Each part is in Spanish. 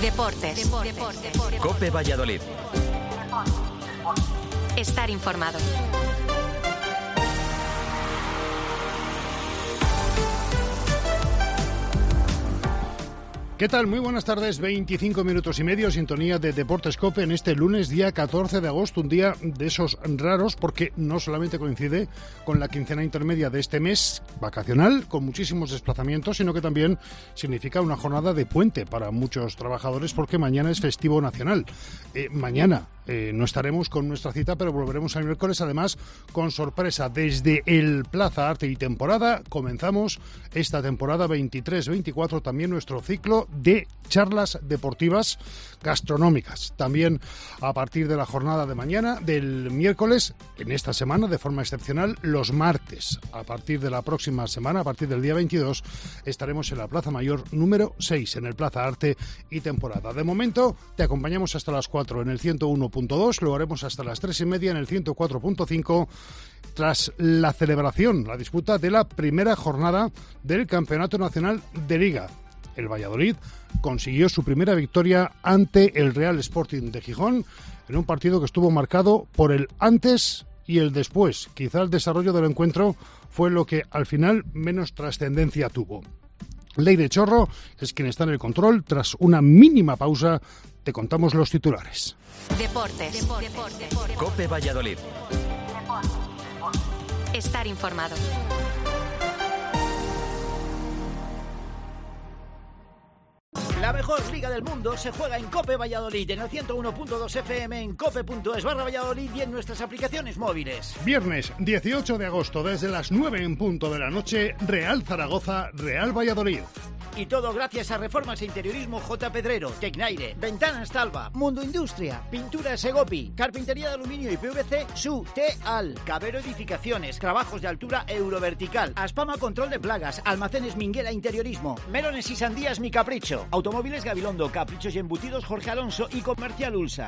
Deportes. COPE Valladolid. Estar informado. ¿Qué tal? Muy buenas tardes, 25 minutos y medio, sintonía de Deportes COPE en este lunes, día 14 de agosto, un día de esos raros porque no solamente coincide con la quincena intermedia de este mes vacacional, con muchísimos desplazamientos, sino que también significa una jornada de puente para muchos trabajadores porque mañana es festivo nacional. Mañana no estaremos con nuestra cita, pero volveremos el miércoles, además con sorpresa. Desde el Plaza Arte y Temporada comenzamos esta temporada 23-24, también nuestro ciclo de charlas deportivas gastronómicas. También a partir de la jornada de mañana, del miércoles, en esta semana de forma excepcional, los martes. A partir de la próxima semana, a partir del día 22, estaremos en la Plaza Mayor número 6, en el Plaza Arte y Temporada. De momento, te acompañamos hasta las 4 en el 101.2, lo haremos hasta las 3:30 en el 104.5, tras la celebración, la disputa de la primera jornada del Campeonato Nacional de Liga. El Valladolid consiguió su primera victoria ante el Real Sporting de Gijón en un partido que estuvo marcado por el antes y el después. Quizá el desarrollo del encuentro fue lo que al final menos trascendencia tuvo. Leire Chorro es quien está en el control. Tras una mínima pausa, te contamos los titulares. Deportes. COPE Valladolid. Estar informado. La mejor liga del mundo se juega en COPE Valladolid, en el 101.2 FM, en cope.es/Valladolid y en nuestras aplicaciones móviles. Viernes 18 de agosto, desde las 9 en punto de la noche, Real Zaragoza, Real Valladolid. Y todo gracias a Reformas e Interiorismo J. Pedrero, Tecnaire, Ventanas Talva, Mundo Industria, Pintura Segopi, Carpintería de Aluminio y PVC, Su Teal, Cabero Edificaciones, Trabajos de Altura Eurovertical, Aspama Control de Plagas, Almacenes Minguela Interiorismo, Melones y Sandías Mi Capricho, Automóviles Gabilondo, Caprichos y Embutidos Jorge Alonso y Comercial Ulsa.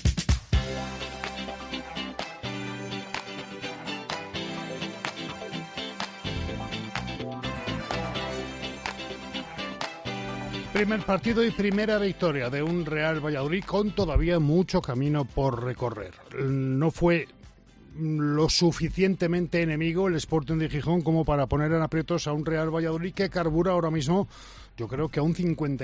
Primer partido y primera victoria de un Real Valladolid con todavía mucho camino por recorrer. No fue lo suficientemente enemigo el Sporting de Gijón como para poner en aprietos a un Real Valladolid que carbura ahora mismo, yo creo que a un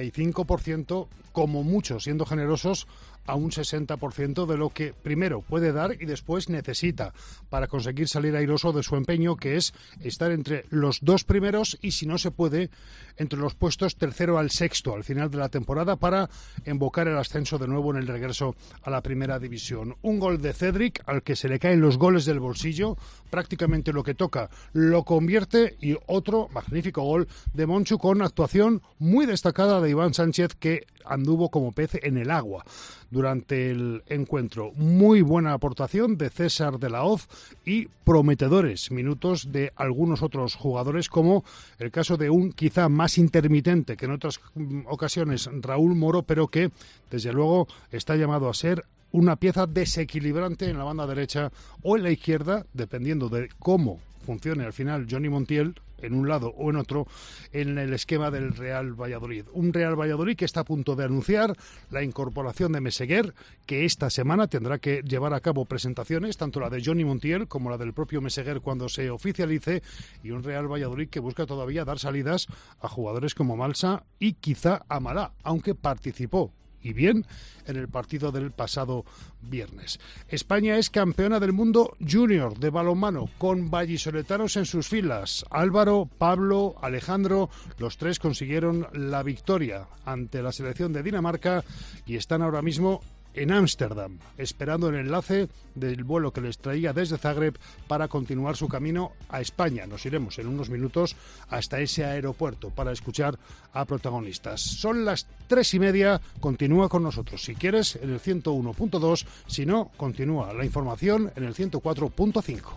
55%, como mucho, siendo generosos, a un 60% de lo que primero puede dar y después necesita para conseguir salir airoso de su empeño, que es estar entre los dos primeros y, si no se puede, entre los puestos tercero al sexto al final de la temporada para invocar el ascenso de nuevo en el regreso a la primera división. Un gol de Cedric al que se le caen los goles del bolsillo, prácticamente lo que toca lo convierte, y otro magnífico gol de Monchu con actuación muy destacada de Iván Sánchez, que anduvo como pez en el agua durante el encuentro. Muy buena aportación de César de la Hoz y prometedores minutos de algunos otros jugadores, como el caso de un quizá más intermitente que en otras ocasiones, Raúl Moro, pero que desde luego está llamado a ser una pieza desequilibrante en la banda derecha o en la izquierda, dependiendo de cómo funcione al final Johnny Montiel en un lado o en otro en el esquema del Real Valladolid. Un Real Valladolid que está a punto de anunciar la incorporación de Meseguer, que esta semana tendrá que llevar a cabo presentaciones, tanto la de Johnny Montiel como la del propio Meseguer cuando se oficialice, y un Real Valladolid que busca todavía dar salidas a jugadores como Malsa y quizá Amalá, aunque participó y bien en el partido del pasado viernes. España es campeona del mundo junior de balonmano con vallisoletanos en sus filas. Álvaro, Pablo, Alejandro, los tres consiguieron la victoria ante la selección de Dinamarca y están ahora mismo en Ámsterdam, esperando el enlace del vuelo que les traía desde Zagreb para continuar su camino a España. Nos iremos en unos minutos hasta ese aeropuerto para escuchar a protagonistas. Son las 3:30, continúa con nosotros si quieres en el 101.2, si no, continúa la información en el 104.5.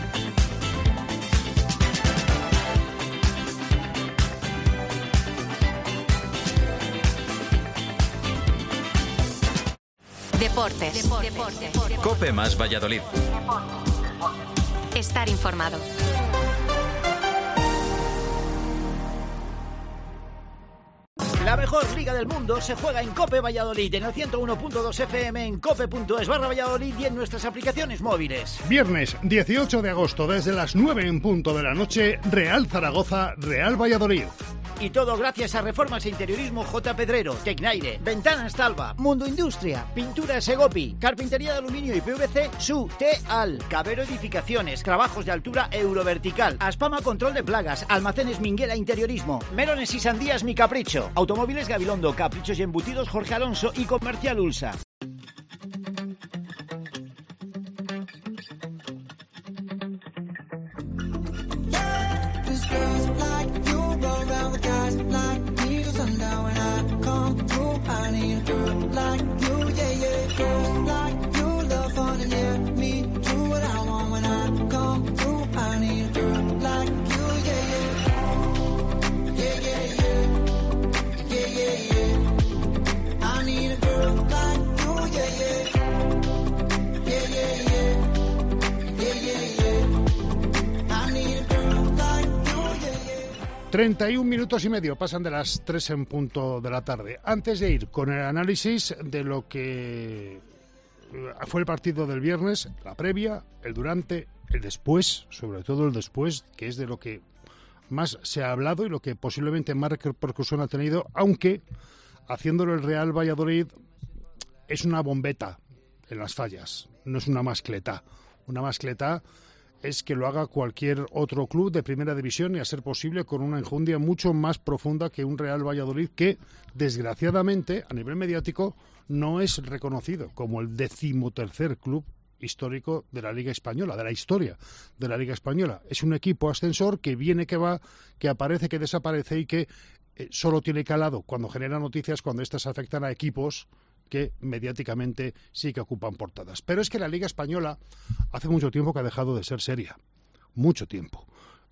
Deportes. COPE más Valladolid. Estar informado. La La mejor liga del mundo se juega en COPE Valladolid, en el 101.2 FM, en cope.es/Valladolid y en nuestras aplicaciones móviles. Viernes 18 de agosto, desde las 9 en punto de la noche, Real Zaragoza, Real Valladolid. Y todo gracias a Reformas e Interiorismo J. Pedrero, Tecnaire, Ventanas Talva, Mundo Industria, Pinturas Egopi, Carpintería de Aluminio y PVC, Su Teal, Cabero Edificaciones, Trabajos de Altura Eurovertical, Aspama Control de Plagas, Almacenes Minguela Interiorismo, Melones y Sandías Mi Capricho, Automóviles Gabilondo, Caprichos y Embutidos Jorge Alonso y Comercial Ulsa. y 31 minutos y medio pasan de las 3 en punto de la tarde. Antes de ir con el análisis de lo que fue el partido del viernes, la previa, el durante, el después, sobre todo el después, que es de lo que más se ha hablado y lo que posiblemente más repercusión ha tenido, aunque haciéndolo el Real Valladolid es una bombeta en las fallas, no es una mascleta. Una mascleta es que lo haga cualquier otro club de primera división y, a ser posible, con una enjundia mucho más profunda que un Real Valladolid que, desgraciadamente, a nivel mediático, no es reconocido como el 13º club histórico de la Liga Española, de la historia de la Liga Española. Es un equipo ascensor que viene, que va, que aparece, que desaparece y que solo tiene calado cuando genera noticias, cuando estas afectan a equipos que mediáticamente sí que ocupan portadas. Pero es que la Liga Española hace mucho tiempo que ha dejado de ser seria. Mucho tiempo.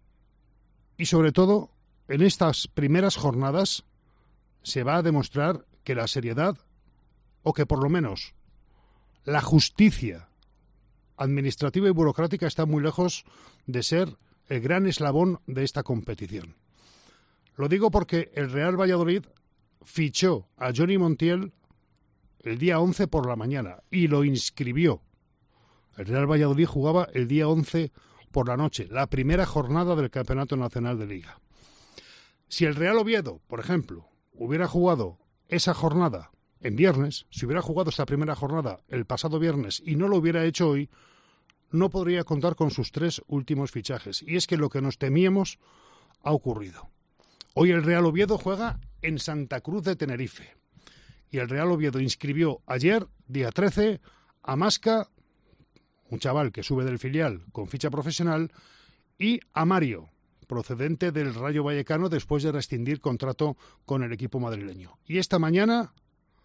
Y sobre todo, en estas primeras jornadas se va a demostrar que la seriedad, o que por lo menos la justicia administrativa y burocrática, está muy lejos de ser el gran eslabón de esta competición. Lo digo porque el Real Valladolid fichó a Johnny Montiel el día 11 por la mañana y lo inscribió. El Real Valladolid jugaba el día 11 por la noche, la primera jornada del Campeonato Nacional de Liga. Si el Real Oviedo, por ejemplo, hubiera jugado esa jornada en viernes, si hubiera jugado esta primera jornada el pasado viernes y no lo hubiera hecho hoy, no podría contar con sus 3 últimos fichajes. Y es que lo que nos temíamos ha ocurrido. Hoy el Real Oviedo juega en Santa Cruz de Tenerife. Y el Real Oviedo inscribió ayer, día 13, a Masca, un chaval que sube del filial con ficha profesional, y a Mario, procedente del Rayo Vallecano después de rescindir contrato con el equipo madrileño. Y esta mañana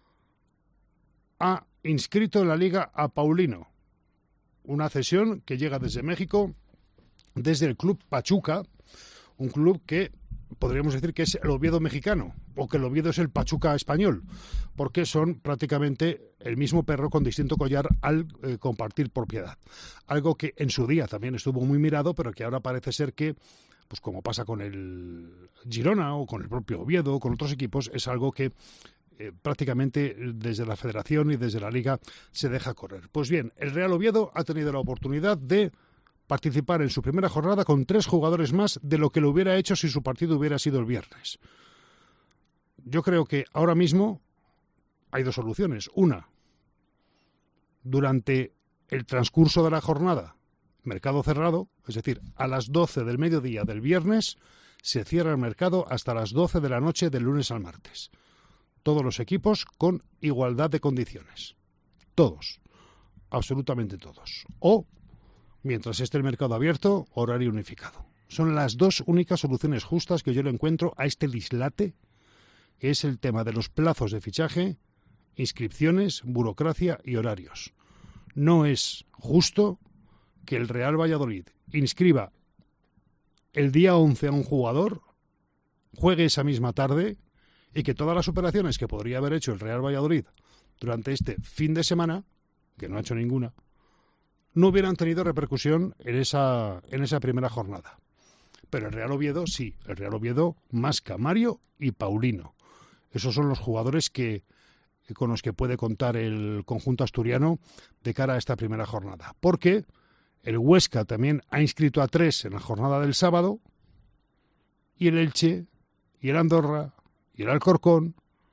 ha inscrito en la Liga a Paulino, una cesión que llega desde México, desde el club Pachuca, un club que podríamos decir que es el Oviedo mexicano, o que el Oviedo es el Pachuca español, porque son prácticamente el mismo perro con distinto collar al compartir propiedad. Algo que en su día también estuvo muy mirado, pero que ahora parece ser que, pues como pasa con el Girona o con el propio Oviedo o con otros equipos, es algo que prácticamente desde la Federación y desde la Liga se deja correr. Pues bien, el Real Oviedo ha tenido la oportunidad de participar en su primera jornada con 3 jugadores más de lo que lo hubiera hecho si su partido hubiera sido el viernes. Yo creo que ahora mismo hay 2 soluciones. Una, durante el transcurso de la jornada, mercado cerrado, es decir, a las 12 del mediodía del viernes, se cierra el mercado hasta las 12 de la noche del lunes al martes. Todos los equipos con igualdad de condiciones. Todos. Absolutamente todos. O, mientras esté el mercado abierto, horario unificado. Son las 2 únicas soluciones justas que yo le encuentro a este dislate, que es el tema de los plazos de fichaje, inscripciones, burocracia y horarios. No es justo que el Real Valladolid inscriba el día 11 a un jugador, juegue esa misma tarde y que todas las operaciones que podría haber hecho el Real Valladolid durante este fin de semana, que no ha hecho ninguna, no hubieran tenido repercusión en esa primera jornada. Pero el Real Oviedo sí, el Real Oviedo, Masca, Mario y Paulino. Esos son los jugadores con los que puede contar el conjunto asturiano de cara a esta primera jornada. Porque el Huesca también ha inscrito a 3 en la jornada del sábado, y el Elche, y el Andorra, y el Alcorcón,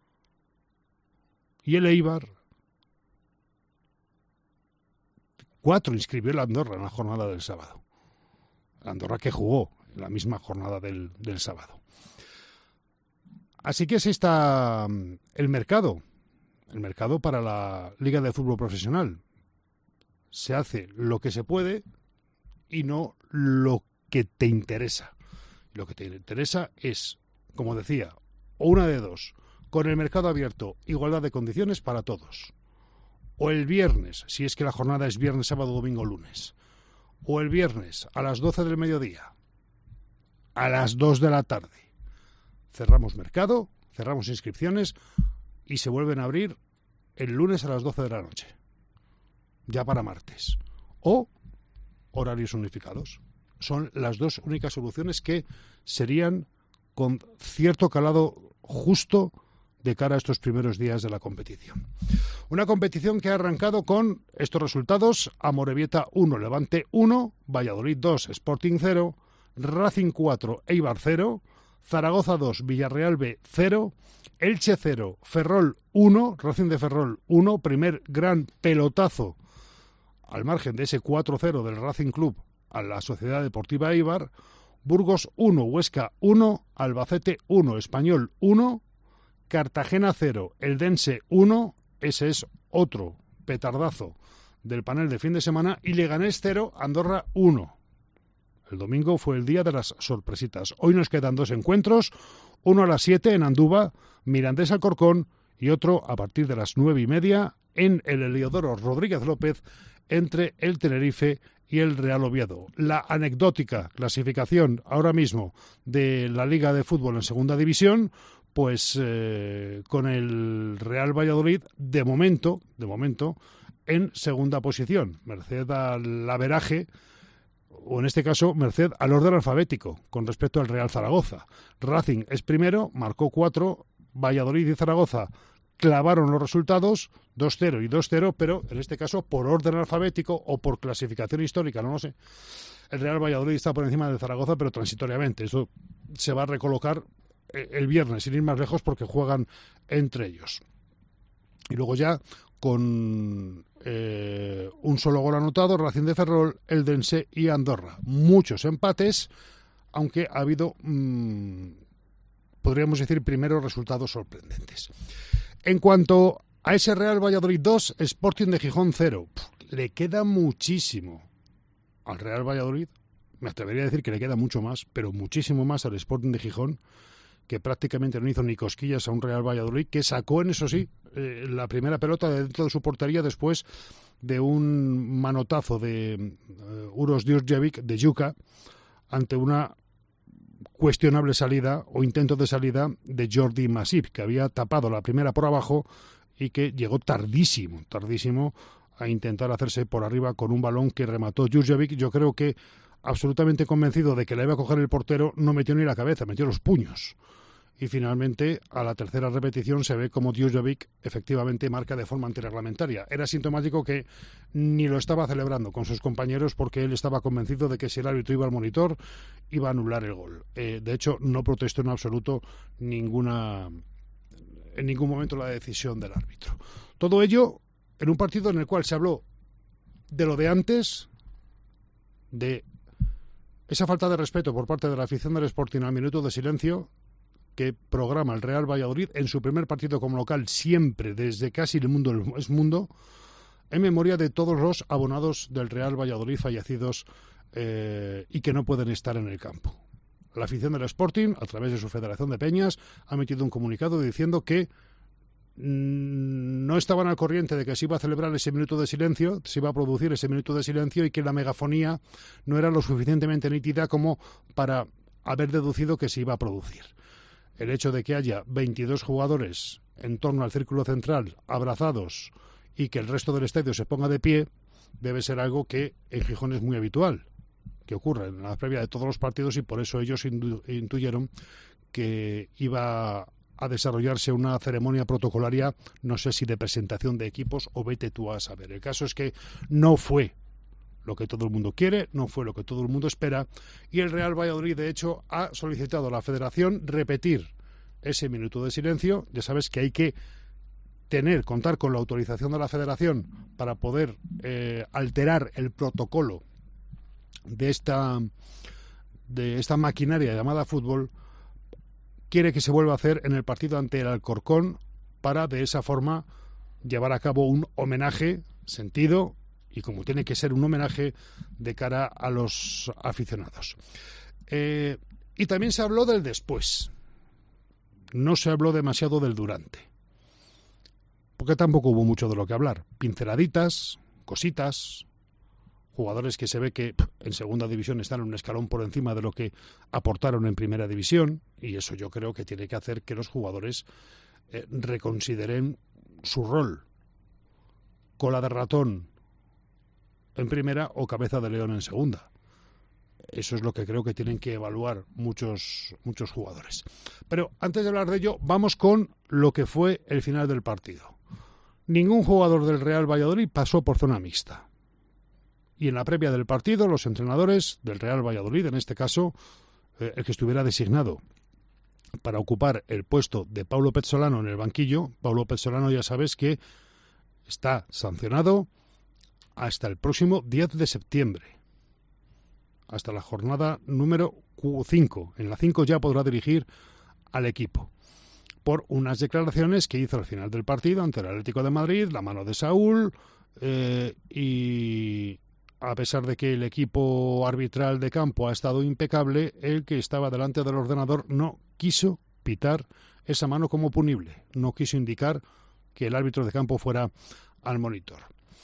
y el Eibar. 4 inscribió el Andorra en la jornada del sábado. El Andorra que jugó en la misma jornada del sábado. Así que así está el mercado para la Liga de Fútbol Profesional. Se hace lo que se puede y no lo que te interesa. Lo que te interesa es, como decía, o una de dos, con el mercado abierto, igualdad de condiciones para todos. O el viernes, si es que la jornada es viernes, sábado, domingo, lunes. O el viernes a las 12 del mediodía, a las 2 de la tarde. Cerramos mercado, cerramos inscripciones y se vuelven a abrir el lunes a las 12 de la noche. Ya para martes. O horarios unificados. Son las dos únicas soluciones que serían con cierto calado justo de cara a estos primeros días de la competición. Una competición que ha arrancado con estos resultados: Amorebieta 1, Levante 1, Valladolid 2, Sporting 0, Racing 4, Eibar 0, Zaragoza 2, Villarreal B 0, Elche 0, Ferrol 1, Racing de Ferrol 1, primer gran pelotazo al margen de ese 4-0 del Racing Club a la Sociedad Deportiva Eibar, Burgos 1, Huesca 1, Albacete 1, Español 1, Cartagena 0, Eldense 1, ese es otro petardazo del panel de fin de semana, y Leganés 0, Andorra 1. El domingo fue el día de las sorpresitas. Hoy nos quedan 2 encuentros, uno a las 7 en Andúba, Mirandés Alcorcón, y otro a partir de las 9:30 en el Heliodoro Rodríguez López entre el Tenerife y el Real Oviedo. La anecdótica clasificación ahora mismo de la Liga de Fútbol en Segunda División, pues con el Real Valladolid de momento en segunda posición, merced al averaje, o en este caso merced al orden alfabético con respecto al Real Zaragoza. Racing es primero, marcó 4, Valladolid y Zaragoza clavaron los resultados 2-0 y 2-0, pero en este caso por orden alfabético o por clasificación histórica, no lo sé. El Real Valladolid está por encima de Zaragoza, pero transitoriamente. Eso se va a recolocar el viernes, sin ir más lejos, porque juegan entre ellos. Y luego ya con un solo gol anotado, Racing de Ferrol, Eldense y Andorra. Muchos empates, aunque ha habido, podríamos decir, primeros resultados sorprendentes. En cuanto a ese Real Valladolid 2, Sporting de Gijón 0, le queda muchísimo al Real Valladolid. Me atrevería a decir que le queda mucho más, pero muchísimo más al Sporting de Gijón, que prácticamente no hizo ni cosquillas a un Real Valladolid, que sacó en eso sí la primera pelota de dentro de su portería después de un manotazo de Uros Djurdjevic de Juka ante una cuestionable salida o intento de salida de Jordi Masip, que había tapado la primera por abajo y que llegó tardísimo a intentar hacerse por arriba con un balón que remató Djurdjevic. Yo creo que absolutamente convencido de que la iba a coger el portero, no metió ni la cabeza, metió los puños. Y finalmente, a la tercera repetición, se ve como Djurdjevic efectivamente marca de forma antirreglamentaria. Era sintomático que ni lo estaba celebrando con sus compañeros, porque él estaba convencido de que si el árbitro iba al monitor, iba a anular el gol. De hecho, no protestó en absoluto en ningún momento la decisión del árbitro. Todo ello en un partido en el cual se habló de lo de antes, de esa falta de respeto por parte de la afición del Sporting al minuto de silencio que programa el Real Valladolid en su primer partido como local, siempre desde casi el mundo es mundo, en memoria de todos los abonados del Real Valladolid fallecidos y que no pueden estar en el campo. La afición del Sporting, a través de su Federación de Peñas, ha emitido un comunicado diciendo que no estaban al corriente de que se iba a celebrar ese minuto de silencio, se iba a producir ese minuto de silencio, y que la megafonía no era lo suficientemente nítida como para haber deducido que se iba a producir. El hecho de que haya 22 jugadores en torno al círculo central abrazados y que el resto del estadio se ponga de pie debe ser algo que en Gijón es muy habitual, que ocurre en la previa de todos los partidos, y por eso ellos intuyeron que iba a desarrollarse una ceremonia protocolaria, no sé si de presentación de equipos o vete tú a saber. El caso es que no fue lo que todo el mundo quiere, no fue lo que todo el mundo espera, y el Real Valladolid, de hecho, ha solicitado a la Federación repetir ese minuto de silencio. Ya sabes que hay que contar con la autorización de la Federación para poder alterar el protocolo de esta maquinaria llamada fútbol. Quiere que se vuelva a hacer en el partido ante el Alcorcón para de esa forma llevar a cabo un homenaje sentido y como tiene que ser un homenaje de cara a los aficionados. Y también se habló del después. No se habló demasiado del durante. Porque tampoco hubo mucho de lo que hablar. Pinceladitas, cositas, jugadores que se ve que en segunda división están un escalón por encima de lo que aportaron en primera división, y eso yo creo que tiene que hacer que los jugadores reconsideren su rol. Cola de ratón en primera o cabeza de león en segunda. Eso es lo que creo que tienen que evaluar muchos jugadores. Pero antes de hablar de ello, vamos con lo que fue el final del partido. Ningún jugador del Real Valladolid pasó por zona mixta. Y en la previa del partido, los entrenadores del Real Valladolid, en este caso, el que estuviera designado para ocupar el puesto de Paulo Pezzolano en el banquillo, Paulo Pezzolano ya sabes que está sancionado hasta el próximo 10 de septiembre, hasta la jornada número 5. En la 5 ya podrá dirigir al equipo, por unas declaraciones que hizo al final del partido ante el Atlético de Madrid, la mano de Saúl, y a pesar de que el equipo arbitral de campo ha estado impecable, el que estaba delante del ordenador no quiso pitar esa mano como punible, no quiso indicar que el árbitro de campo fuera al monitor.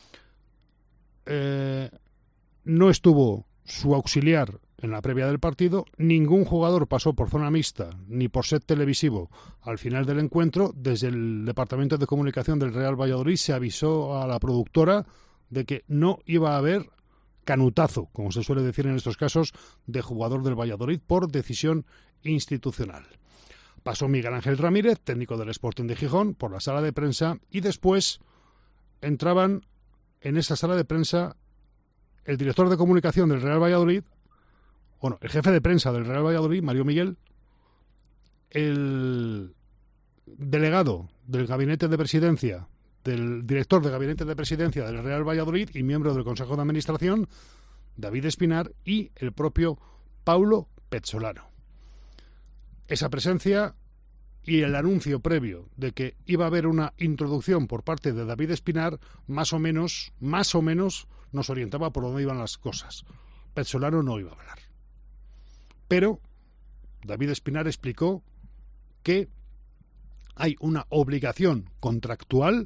No estuvo su auxiliar en la previa del partido, ningún jugador pasó por zona mixta ni por set televisivo al final del encuentro. Desde el Departamento de Comunicación del Real Valladolid se avisó a la productora de que no iba a haber canutazo, como se suele decir en estos casos, de jugador del Valladolid por decisión institucional. Pasó Miguel Ángel Ramírez, técnico del Sporting de Gijón, por la sala de prensa, y después entraban en esa sala de prensa el director de comunicación del Real Valladolid, el jefe de prensa del Real Valladolid, Mario Miguel, el delegado del gabinete de presidencia, del director de gabinete de presidencia del Real Valladolid y miembro del Consejo de Administración, David Espinar, y el propio Paulo Pezzolano. Esa presencia y el anuncio previo de que iba a haber una introducción por parte de David Espinar, más o menos nos orientaba por dónde iban las cosas. Pezzolano no iba a hablar. Pero David Espinar explicó que hay una obligación contractual,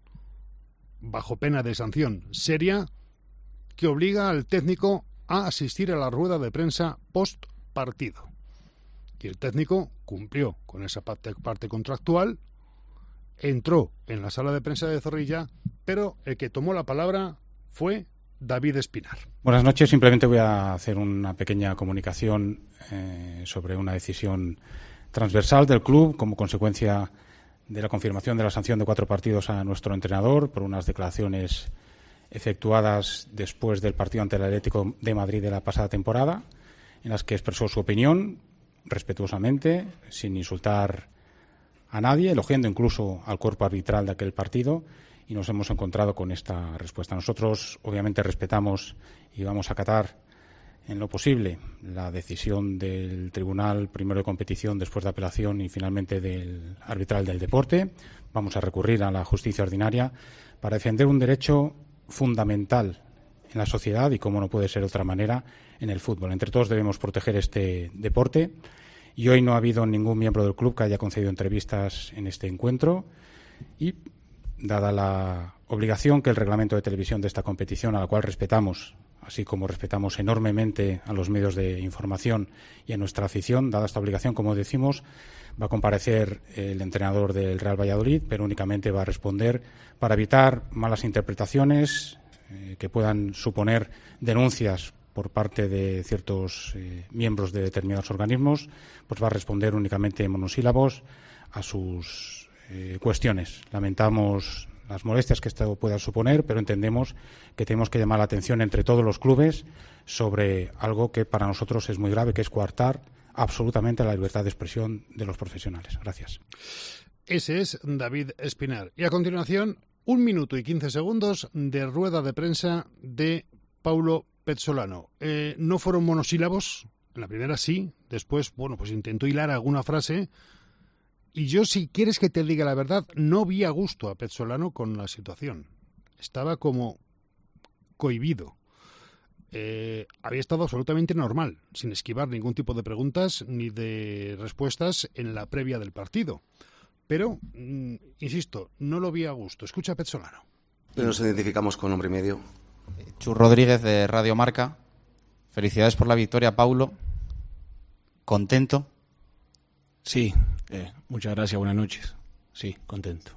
bajo pena de sanción seria, que obliga al técnico a asistir a la rueda de prensa post partido. Y el técnico cumplió con esa parte contractual, entró en la sala de prensa de Zorrilla, pero el que tomó la palabra fue David Espinar. Buenas noches, simplemente voy a hacer una pequeña comunicación sobre una decisión transversal del club como consecuencia de la confirmación de la sanción de 4 partidos a nuestro entrenador por unas declaraciones efectuadas después del partido ante el Atlético de Madrid de la pasada temporada, en las que expresó su opinión respetuosamente, sin insultar a nadie, elogiando incluso al cuerpo arbitral de aquel partido, y nos hemos encontrado con esta respuesta. Nosotros, obviamente, respetamos y vamos a acatar en lo posible la decisión del Tribunal Primero de Competición, después de apelación y finalmente del arbitral del deporte. Vamos a recurrir a la justicia ordinaria para defender un derecho fundamental en la sociedad y, como no puede ser de otra manera, en el fútbol. Entre todos debemos proteger este deporte, y hoy no ha habido ningún miembro del club que haya concedido entrevistas en este encuentro, y dada la obligación que el reglamento de televisión de esta competición, a la cual respetamos, así como respetamos enormemente a los medios de información y a nuestra afición, dada esta obligación, como decimos, va a comparecer el entrenador del Real Valladolid, pero únicamente va a responder para evitar malas interpretaciones que puedan suponer denuncias por parte de ciertos miembros de determinados organismos. Pues va a responder únicamente en monosílabos a sus cuestiones. Lamentamos las molestias que esto pueda suponer, pero entendemos que tenemos que llamar la atención entre todos los clubes sobre algo que para nosotros es muy grave, que es coartar absolutamente la libertad de expresión de los profesionales. Gracias. Ese es David Espinar. Y a continuación, 1 minuto y 15 segundos de rueda de prensa de Paulo Pezzolano. No fueron monosílabos, en la primera sí, después, bueno, pues intentó hilar alguna frase. Y yo, si quieres que te diga la verdad, no vi a gusto a Pezzolano con la situación. Estaba como cohibido. Había estado absolutamente normal, sin esquivar ningún tipo de preguntas ni de respuestas en la previa del partido. Pero, insisto, no lo vi a gusto. Escucha a Pezzolano. Nos identificamos con Hombre y Medio. Chus Rodríguez, de Radio Marca. Felicidades por la victoria, Paulo. ¿Contento? Sí, muchas gracias, buenas noches. Sí, contento.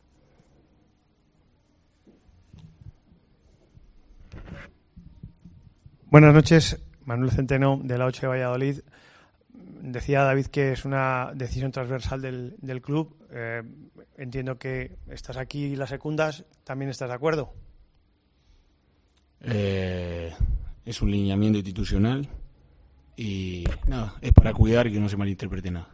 Buenas noches, Manuel Centeno, de la 8 de Valladolid. Decía David que es una decisión transversal del club. Entiendo que estás aquí y la secundas. ¿También estás de acuerdo? Es un lineamiento institucional y nada, es para cuidar y que no se malinterprete nada.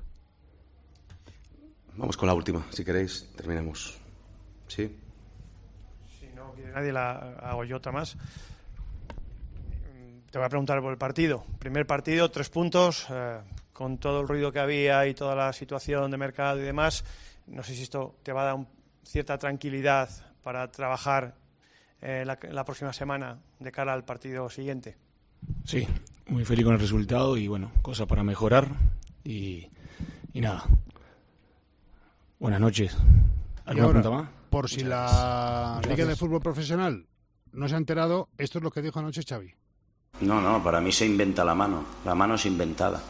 Vamos con la última, si queréis, terminamos. ¿Sí? Si no quiere nadie, la hago yo otra más. Te voy a preguntar por el partido. Primer partido, 3 puntos, con todo el ruido que había y toda la situación de mercado y demás. No sé si esto te va a dar cierta tranquilidad para trabajar la próxima semana de cara al partido siguiente. Sí, muy feliz con el resultado y bueno, cosas para mejorar y nada. Buenas noches. ¿Alguna pregunta más? Por si la Liga de Fútbol Profesional no se ha enterado, esto es lo que dijo anoche Xavi. No, para mí se inventa la mano. La mano es inventada.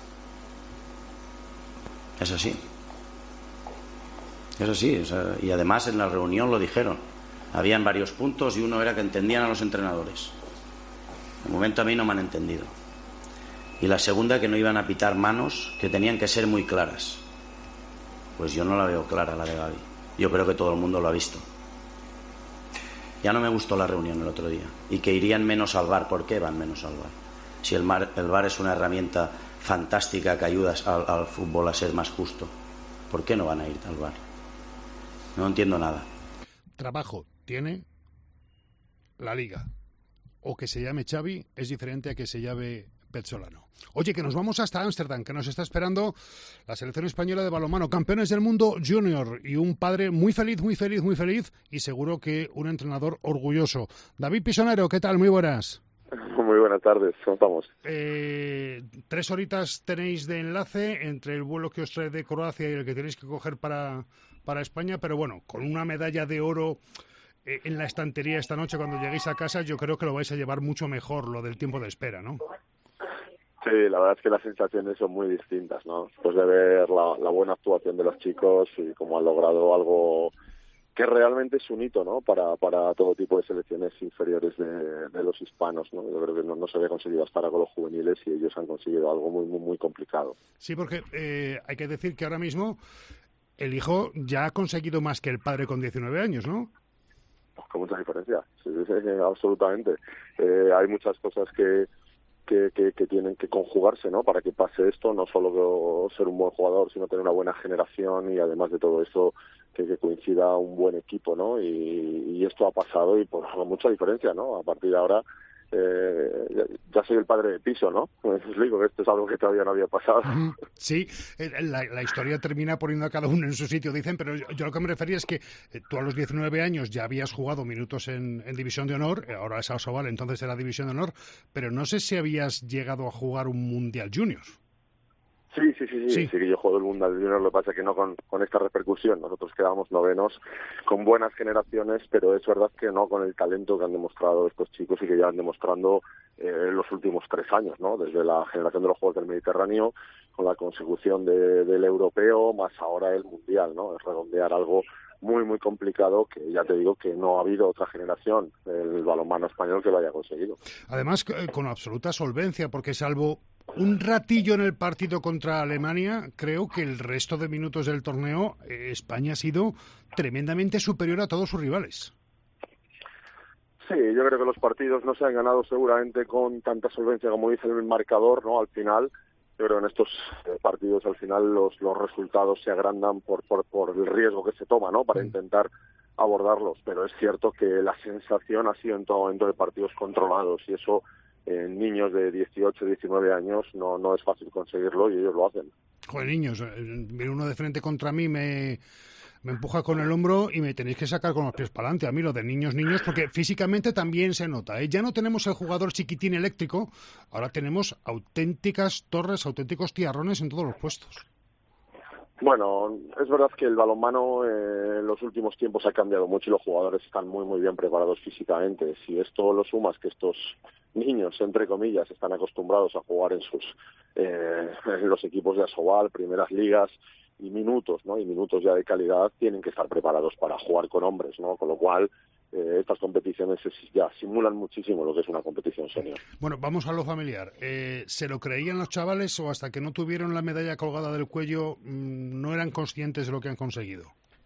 Es así. Es así. O sea, y además en la reunión lo dijeron. Habían varios puntos y uno era que entendían a los entrenadores. De momento a mí no me han entendido. Y la segunda, que no iban a pitar manos, que tenían que ser muy claras. Pues yo no la veo clara, la de Gavi. Yo creo que todo el mundo lo ha visto. Ya no me gustó la reunión el otro día. Y que irían menos al VAR. ¿Por qué van menos al VAR? Si el VAR es una herramienta fantástica que ayuda al fútbol a ser más justo. ¿Por qué no van a ir al VAR? No entiendo nada. Trabajo tiene la Liga. O que se llame Xavi es diferente a que se llame Pezzolano. Oye, que nos vamos hasta Ámsterdam, que nos está esperando la selección española de balonmano, campeones del mundo junior, y un padre muy feliz, y seguro que un entrenador orgulloso. David Pisonero, ¿qué tal? Muy buenas. Muy buenas tardes, ¿cómo estamos? 3 horitas tenéis de enlace entre el vuelo que os trae de Croacia y el que tenéis que coger para España, pero bueno, con una medalla de oro en la estantería esta noche cuando lleguéis a casa, yo creo que lo vais a llevar mucho mejor, lo del tiempo de espera, ¿no? Sí, la verdad es que las sensaciones son muy distintas, ¿no? Después de ver la buena actuación de los chicos y cómo han logrado algo que realmente es un hito, ¿no? Para todo tipo de selecciones inferiores de los hispanos, ¿no? Yo creo que no se había conseguido hasta ahora con los juveniles y ellos han conseguido algo muy complicado. Sí, porque hay que decir que ahora mismo el hijo ya ha conseguido más que el padre con 19 años, ¿no? Pues con mucha diferencia, sí, absolutamente. Hay muchas cosas que tienen que conjugarse, ¿no? Para que pase esto, no solo ser un buen jugador, sino tener una buena generación y además de todo esto que coincida un buen equipo, ¿no? Y esto ha pasado y por mucha diferencia, ¿no? A partir de ahora ya soy el padre de piso, ¿no? Pues les digo que esto es algo que todavía no había pasado. Sí, la historia termina poniendo a cada uno en su sitio, dicen, pero yo lo que me refería es que tú a los 19 años ya habías jugado minutos en División de Honor, ahora es Asobal, entonces era División de Honor, pero no sé si habías llegado a jugar un Mundial Junior. Sí, que yo juego el Mundial Junior, lo que pasa es que no con esta repercusión. Nosotros quedamos novenos con buenas generaciones, pero es verdad que no con el talento que han demostrado estos chicos y que llevan demostrando los últimos 3 años, ¿no? Desde la generación de los Juegos del Mediterráneo, con la consecución del europeo, más ahora el Mundial, ¿no? Es redondear algo muy complicado que ya te digo que no ha habido otra generación del balonmano español que lo haya conseguido. Además, con absoluta solvencia, porque salvo un ratillo en el partido contra Alemania, creo que el resto de minutos del torneo España ha sido tremendamente superior a todos sus rivales. Sí, yo creo que los partidos no se han ganado seguramente con tanta solvencia como dice el marcador, ¿no? Al final, yo creo que en estos partidos al final los resultados se agrandan por el riesgo que se toma, ¿no? Para intentar abordarlos, pero es cierto que la sensación ha sido en todo momento de partidos controlados y eso en niños de 18, 19 años no es fácil conseguirlo y ellos lo hacen. Joder, niños, viene uno de frente contra mí, me empuja con el hombro y me tenéis que sacar con los pies para adelante. A mí lo de niños, porque físicamente también se nota, ¿eh? Ya no tenemos el jugador chiquitín eléctrico, ahora tenemos auténticas torres, auténticos tiarrones en todos los puestos. Bueno, es verdad que el balonmano en los últimos tiempos ha cambiado mucho y los jugadores están muy muy bien preparados físicamente. Si esto lo sumas que estos niños, entre comillas, están acostumbrados a jugar en los equipos de Asobal, primeras ligas y minutos, ¿no? Y minutos ya de calidad, tienen que estar preparados para jugar con hombres, ¿no? Con lo cual estas competiciones ya simulan muchísimo lo que es una competición senior. Bueno, vamos a lo familiar. ¿Se lo creían los chavales o hasta que no tuvieron la medalla colgada del cuello no eran conscientes de lo que han conseguido?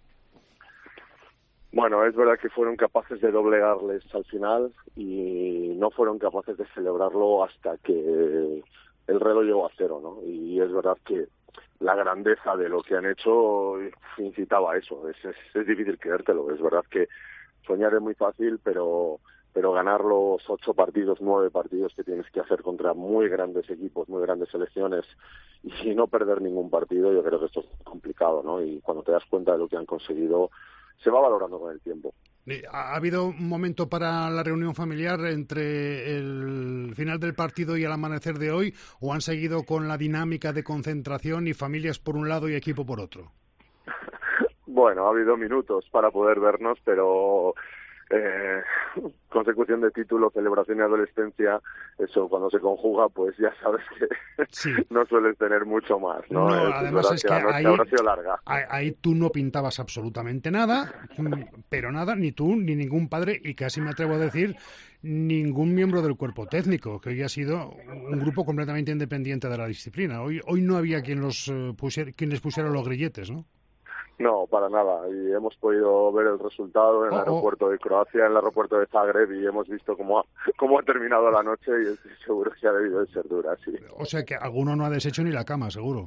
Bueno, es verdad que fueron capaces de doblegarles al final y no fueron capaces de celebrarlo hasta que el reloj llegó a cero, ¿no? Y es verdad que la grandeza de lo que han hecho incitaba a eso. Es difícil creértelo. Es verdad que soñar es muy fácil, pero ganar los 8 partidos, 9 partidos que tienes que hacer contra muy grandes equipos, muy grandes selecciones y no perder ningún partido, yo creo que esto es complicado, ¿no? Y cuando te das cuenta de lo que han conseguido, se va valorando con el tiempo. ¿Ha habido un momento para la reunión familiar entre el final del partido y el amanecer de hoy o han seguido con la dinámica de concentración y familias por un lado y equipo por otro? Bueno, ha habido minutos para poder vernos, pero consecución de título, celebración y adolescencia, eso cuando se conjuga, pues ya sabes que sí. No sueles tener mucho más, ¿no? Además es que la noche habrá sido larga. Ahí tú no pintabas absolutamente nada, pero nada, ni tú, ni ningún padre, y casi me atrevo a decir, ningún miembro del cuerpo técnico, que hoy ha sido un grupo completamente independiente de la disciplina. Hoy no había quien les pusiera los grilletes, ¿no? No, para nada. Y hemos podido ver el resultado en el aeropuerto de Croacia, en el aeropuerto de Zagreb, y hemos visto cómo ha terminado la noche y estoy seguro que ha debido de ser dura, sí. O sea que alguno no ha deshecho ni la cama, seguro.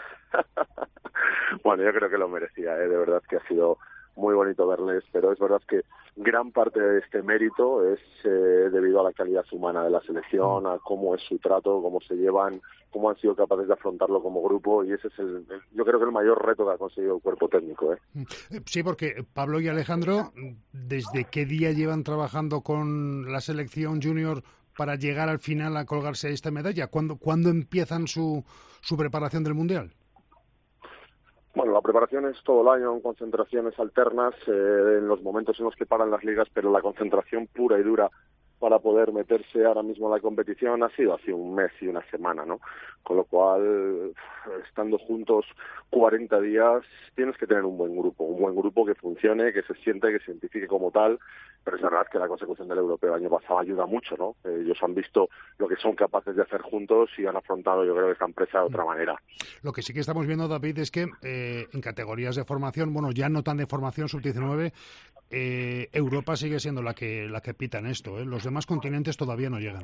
Bueno, yo creo que lo merecía, de verdad que ha sido muy bonito verles, pero es verdad que gran parte de este mérito es debido a la calidad humana de la selección, a cómo es su trato, cómo se llevan, cómo han sido capaces de afrontarlo como grupo, y ese es yo creo que el mayor reto que ha conseguido el cuerpo técnico. Sí, porque Pablo y Alejandro, ¿desde qué día llevan trabajando con la selección junior para llegar al final a colgarse esta medalla? ¿Cuándo empiezan su preparación del Mundial? Bueno, la preparación es todo el año, en concentraciones alternas, en los momentos en los que paran las ligas, pero la concentración pura y dura para poder meterse ahora mismo en la competición ha sido hace un mes y una semana, ¿no? Con lo cual, estando juntos 40 días, tienes que tener un buen grupo que funcione, que se siente, que se identifique como tal, pero es verdad que la consecución del europeo el año pasado ayuda mucho, ¿no? Ellos han visto lo que son capaces de hacer juntos y han afrontado, yo creo, esta empresa de otra manera. Lo que sí que estamos viendo, David, es que en categorías de formación, bueno, ya no tan de formación sub-19, Europa sigue siendo la que pita en esto, ¿eh? Los demás continentes todavía no llegan.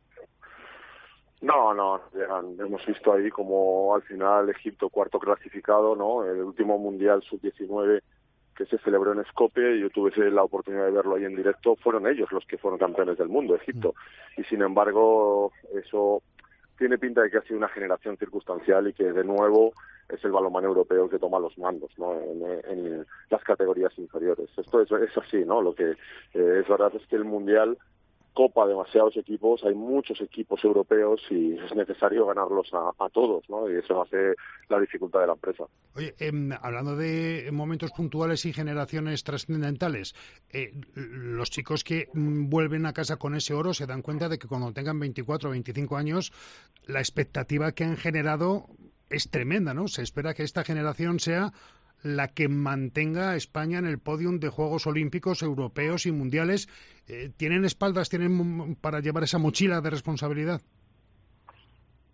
No llegan. Hemos visto ahí como al final Egipto cuarto clasificado, ¿no? El último mundial sub-19 que se celebró en Skopje, yo tuve la oportunidad de verlo ahí en directo, fueron ellos los que fueron campeones del mundo, Egipto. Y sin embargo, eso tiene pinta de que ha sido una generación circunstancial y que de nuevo es el balonmano europeo que toma los mandos, ¿no? En las categorías inferiores. Esto es así, ¿no? Lo que es verdad es que el mundial copa demasiados equipos, hay muchos equipos europeos y es necesario ganarlos a todos, ¿no? Y eso hace la dificultad de la empresa. Oye, hablando de momentos puntuales y generaciones trascendentales, los chicos que vuelven a casa con ese oro se dan cuenta de que cuando tengan 24 o 25 años, la expectativa que han generado es tremenda, ¿no? Se espera que esta generación sea la que mantenga a España en el podium de Juegos Olímpicos, Europeos y Mundiales. ¿Tienen espaldas, tienen para llevar esa mochila de responsabilidad?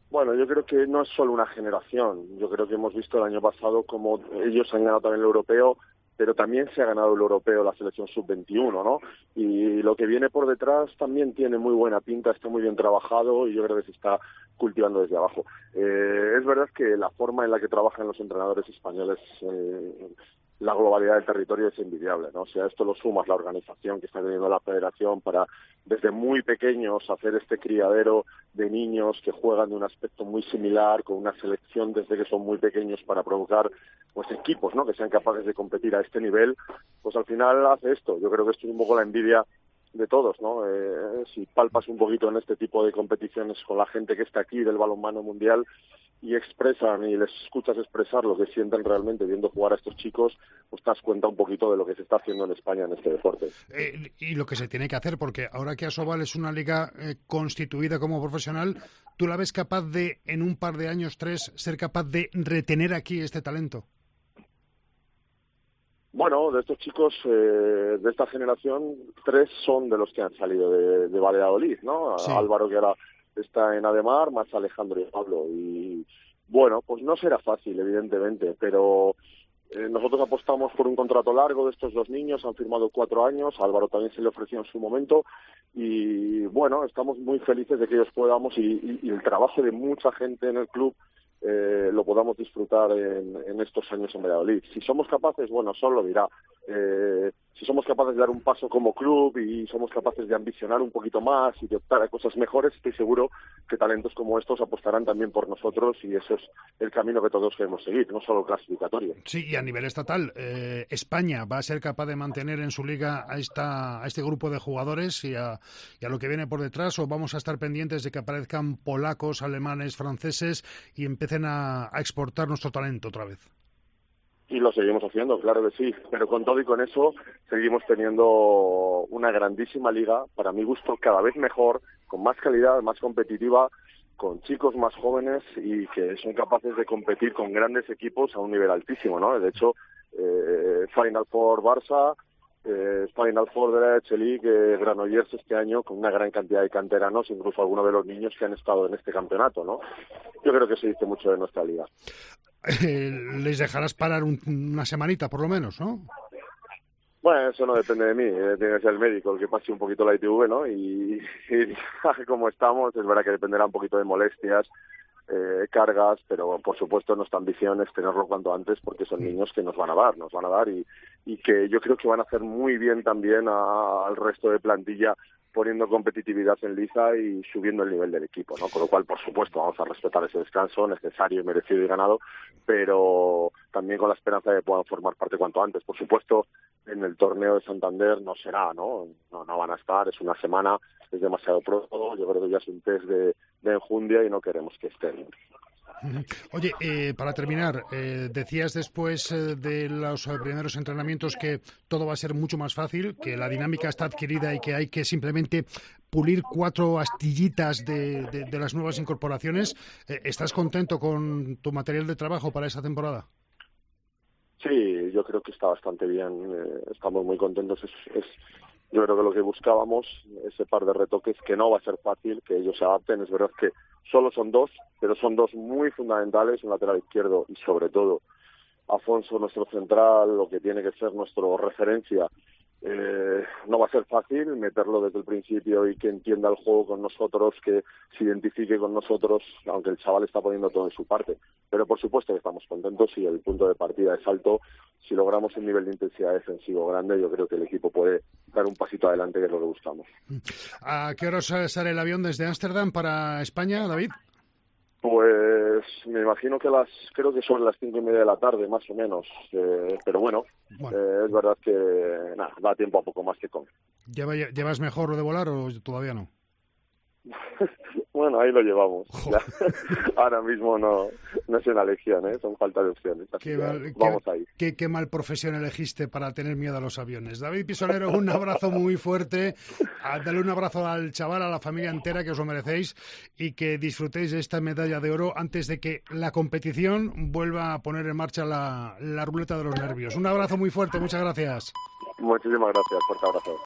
Bueno, yo creo que no es solo una generación. Yo creo que hemos visto el año pasado como ellos han ganado también el europeo, pero también se ha ganado el europeo la selección sub-21, ¿no? Y lo que viene por detrás también tiene muy buena pinta, está muy bien trabajado y yo creo que se está cultivando desde abajo. Es verdad que la forma en la que trabajan los entrenadores españoles, la globalidad del territorio es envidiable, ¿no? O sea, esto lo sumas la organización que está teniendo la federación para, desde muy pequeños, hacer este criadero de niños que juegan de un aspecto muy similar, con una selección desde que son muy pequeños para provocar pues equipos, ¿no?, que sean capaces de competir a este nivel, pues al final hace esto. Yo creo que esto es un poco la envidia de todos, ¿no? Si palpas un poquito en este tipo de competiciones con la gente que está aquí del balonmano mundial y expresan y les escuchas expresar lo que sienten realmente viendo jugar a estos chicos, pues te das cuenta un poquito de lo que se está haciendo en España en este deporte. Y lo que se tiene que hacer, porque ahora que Asobal es una liga constituida como profesional, ¿tú la ves capaz de, en un par de años, 3, ser capaz de retener aquí este talento? Bueno, de estos chicos de esta generación, 3 son de los que han salido de Valladolid, ¿no? Sí. Álvaro, que ahora está en Ademar, más Alejandro y Pablo. Y bueno, pues no será fácil, evidentemente, pero nosotros apostamos por un contrato largo de estos 2 niños, han firmado 4 años, a Álvaro también se le ofreció en su momento, y bueno, estamos muy felices de que ellos podamos, y el trabajo de mucha gente en el club, lo podamos disfrutar en estos años en Valladolid. Si somos capaces, bueno, Sol lo dirá, si somos capaces de dar un paso como club y somos capaces de ambicionar un poquito más y de optar a cosas mejores, estoy seguro que talentos como estos apostarán también por nosotros, y eso es el camino que todos queremos seguir, no solo clasificatorio. Sí, y a nivel estatal, ¿España va a ser capaz de mantener en su liga a este grupo de jugadores y a lo que viene por detrás, o vamos a estar pendientes de que aparezcan polacos, alemanes, franceses y empiecen a exportar nuestro talento otra vez? Y lo seguimos haciendo, claro que sí, pero con todo y con eso seguimos teniendo una grandísima liga, para mi gusto cada vez mejor, con más calidad, más competitiva, con chicos más jóvenes y que son capaces de competir con grandes equipos a un nivel altísimo, ¿no? De hecho, Final Four Barça, Final Four de la H League, Granollers este año, con una gran cantidad de canteranos, incluso algunos de los niños que han estado en este campeonato, ¿no? Yo creo que se dice mucho de nuestra liga. Les dejarás parar una semanita, por lo menos, ¿no? Bueno, eso no depende de mí, tiene que ser el médico el que pase un poquito la ITV, ¿no? Y como estamos, es verdad que dependerá un poquito de molestias, cargas, pero por supuesto nuestra ambición es tenerlo cuanto antes, porque son niños que nos van a dar y que yo creo que van a hacer muy bien también al resto de plantilla, poniendo competitividad en liza y subiendo el nivel del equipo, ¿no? Con lo cual, por supuesto, vamos a respetar ese descanso necesario, merecido y ganado, pero también con la esperanza de que puedan formar parte cuanto antes. Por supuesto, en el torneo de Santander no será, ¿no? No van a estar, es una semana, es demasiado pronto, yo creo que ya es un test de enjundia y no queremos que estén. Oye, para terminar, decías después de los primeros entrenamientos que todo va a ser mucho más fácil, que la dinámica está adquirida y que hay que simplemente pulir 4 astillitas de las nuevas incorporaciones. ¿Estás contento con tu material de trabajo para esa temporada? Sí, yo creo que está bastante bien, estamos muy contentos. Yo creo que lo que buscábamos, ese par de retoques, que no va a ser fácil, que ellos se adapten. Es verdad que solo son 2, pero son 2 muy fundamentales, un lateral izquierdo y sobre todo Afonso, nuestro central, lo que tiene que ser nuestro referencia. No va a ser fácil meterlo desde el principio y que entienda el juego con nosotros, que se identifique con nosotros, aunque el chaval está poniendo todo de su parte. Pero por supuesto que estamos contentos y el punto de partida es alto. Si logramos un nivel de intensidad defensivo grande, yo creo que el equipo puede dar un pasito adelante, que es lo que buscamos. ¿A qué hora sale el avión desde Ámsterdam para España, David? Pues me imagino que creo que sobre las 5:30 de la tarde, más o menos. Pero bueno, es verdad que da tiempo a poco más que comer. ¿Llevas mejor lo de volar o todavía no? Bueno, ahí lo llevamos. Ahora mismo no es una elección, son falta de opciones. Vamos ahí. Qué mal profesión elegiste para tener miedo a los aviones. David Pisolero, un abrazo muy fuerte. Dale un abrazo al chaval, a la familia entera, que os lo merecéis, y que disfrutéis de esta medalla de oro antes de que la competición vuelva a poner en marcha la ruleta de los nervios. Un abrazo muy fuerte, muchas gracias. Muchísimas gracias, fuerte abrazo.